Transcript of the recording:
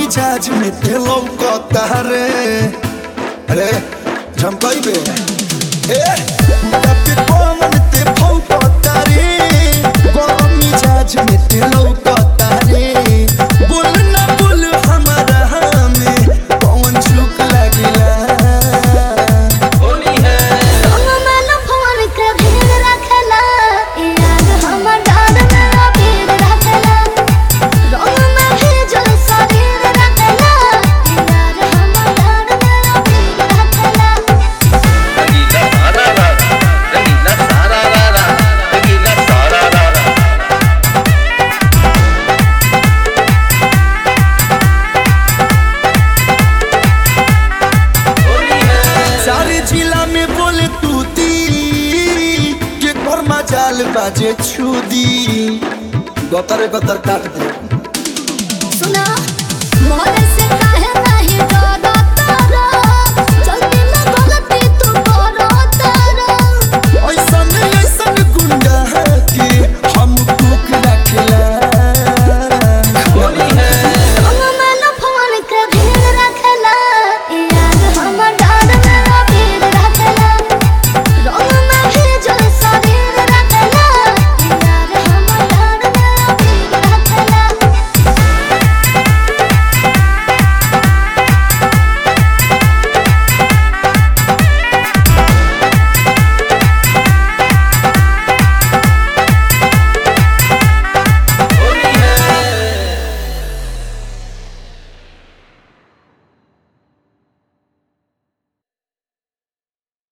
मिजाज में तेलो कतारे अरे झमकाई बे ए तब कोमन ते फौ कतारे गरम मिजाज में तेलो कतारे बोल ना बोल हमारा हमें कौन चुक लागिला होली है मानो फोन के भीड़ रखला यार हमर डाल में भीड़ रखला रंग में भेजल शरीर रखला यार हमर डाल में भीड़ रखला रंगीला सारा रारा रंगीला सारा रारा रंगीला सारा रारा होली है सारे जिला में बोले तूती के कर्मा जाल बाजे छुदी गतर गतर काट दे सुना मोर से